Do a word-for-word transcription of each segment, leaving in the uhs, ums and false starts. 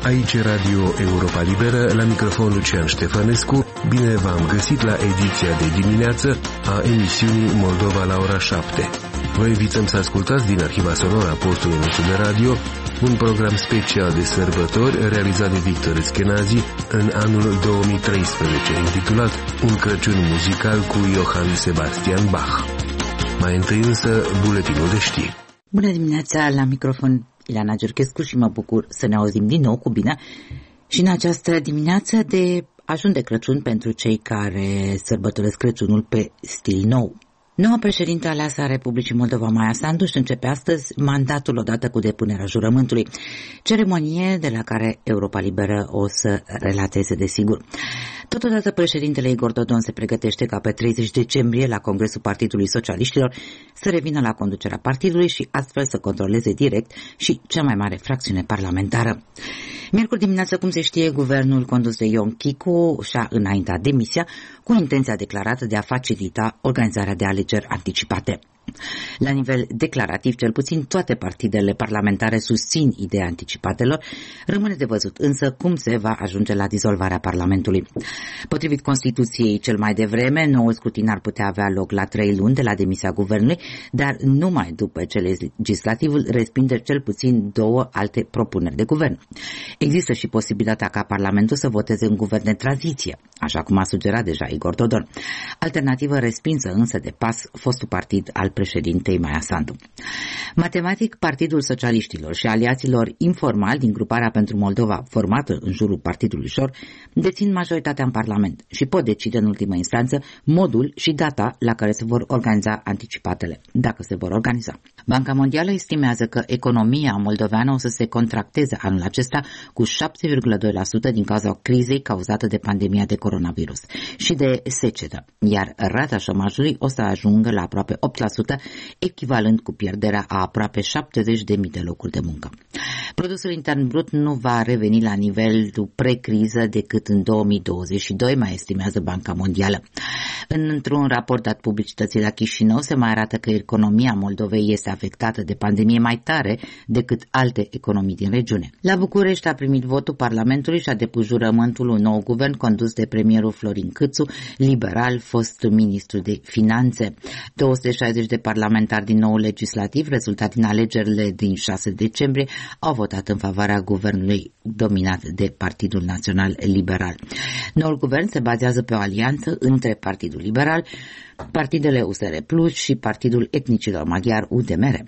Aici Radio Europa Liberă, la microfon Lucian Ștefănescu. Bine v-am găsit la ediția de dimineață a emisiunii Moldova la ora șapte. Vă invităm să ascultați din arhiva sonoră a postului nostru de radio un program special de sărbători realizat de Victor Eskenazi în anul două mii treisprezece, intitulat Un Crăciun muzical cu Johann Sebastian Bach. Mai întâi însă, buletinul de știri. Bună dimineața, la microfon Ileana Giurchescu și mă bucur să ne auzim din nou cu bine și în această dimineață de ajun de Crăciun pentru cei care sărbătoresc Crăciunul pe stil nou. Noua președintă aleasă a Republicii Moldova, Maia Sandu, își începe astăzi mandatul odată cu depunerea jurământului, ceremonie de la care Europa Liberă o să relateze desigur. Totodată, președintele Igor Dodon se pregătește ca pe treizeci decembrie la Congresul Partidului Socialiștilor să revină la conducerea partidului și astfel să controleze direct și cea mai mare fracțiune parlamentară. Miercuri dimineață, cum se știe, guvernul condus de Ion Chicu și-a înaintat demisia cu intenția declarată de a facilita organizarea de alegeri anticipate. La nivel declarativ, cel puțin toate partidele parlamentare susțin ideea anticipatelor, rămâne de văzut însă cum se va ajunge la dizolvarea Parlamentului. Potrivit Constituției, cel mai devreme, noul scrutin ar putea avea loc la trei luni de la demisia guvernului, dar numai după ce legislativul respinge cel puțin două alte propuneri de guvern. Există și posibilitatea ca Parlamentul să voteze un guvern de tranziție, așa cum a sugerat deja Igor Dodon. Alternativă respinsă însă de P A S, fostul partid al președintei Maia Sandu. Matematic, Partidul Socialiștilor și aliaților informali din Gruparea pentru Moldova, formată în jurul Partidului Șor, dețin majoritatea în Parlament și pot decide în ultimă instanță modul și data la care se vor organiza anticipatele, dacă se vor organiza. Banca Mondială estimează că economia moldoveană o să se contracteze anul acesta cu șapte virgulă doi la sută din cauza crizei cauzată de pandemia de coronavirus și de secetă, iar rata șomajului o să ajungă la aproape opt la sută, echivalent cu pierderea a aproape șaptezeci de mii de locuri de muncă. Produsul intern brut nu va reveni la nivelul pre-criză decât în două mii douăzeci și doi, mai estimează Banca Mondială. Într-un raport dat publicității la Chișinău se mai arată că economia Moldovei este afectată de pandemie mai tare decât alte economii din regiune. La București a primit votul Parlamentului și a depus jurământul un nou guvern condus de premierul Florin Câțu, liberal, fost ministru de finanțe. două sute șaizeci de parlamentari din nou legislativ, rezultat din alegerile din șase decembrie, au votat în favoarea guvernului dominat de Partidul Național Liberal. Noul guvern se bazează pe o alianță între Partidul Liberal, partidele U S R Plus și Partidul Etnicilor Maghiari U D M R.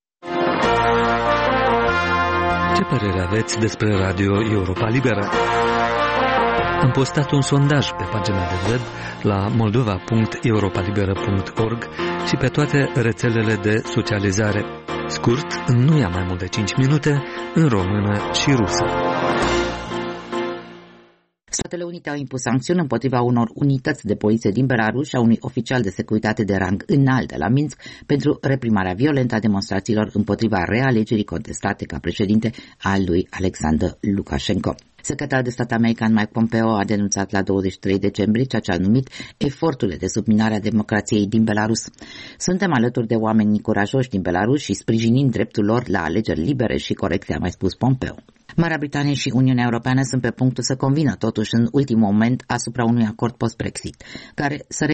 Ce părere aveți despre Radio Europa Liberă? Am postat un sondaj pe pagina de web la moldova punct europa liberă punct org și pe toate rețelele de socializare. Scurt, nu ia mai mult de cinci minute, în română și rusă. Statele Unite au impus sancțiuni împotriva unor unități de poliție din Belarus și a unui oficial de securitate de rang înalt de la Minsk pentru reprimarea violentă a demonstrațiilor împotriva realegerii contestate ca președinte al lui Alexander Lukashenko. Secretarul de stat american Mike Pompeo a denunțat la douăzeci și trei decembrie ceea ce a numit eforturile de subminare a democrației din Belarus. Suntem alături de oamenii curajoși din Belarus și sprijinim dreptul lor la alegeri libere și corecte, a mai spus Pompeo. Marea Britanie și Uniunea Europeană sunt pe punctul să convină totuși în ultimul moment asupra unui acord post-Brexit, care să